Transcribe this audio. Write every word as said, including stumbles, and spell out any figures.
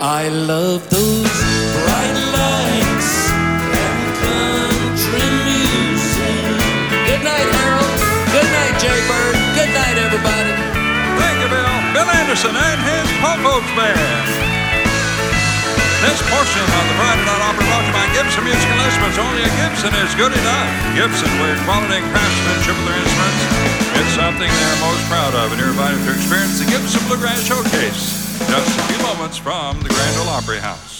I love those bright lights and country music. Good night, Harold. Good night, Jay Bird. Good night, everybody. Thank you, Bill. Bill Anderson and his Poco's Band. This portion of the Friday Night Opera brought to you by Gibson Musical Instruments. Only a Gibson is good enough. Gibson, where quality and craftsmanship of their instruments, it's something they're most proud of. And you're invited to experience the Gibson Bluegrass Showcase just a few moments from the Grand Ole Opry House.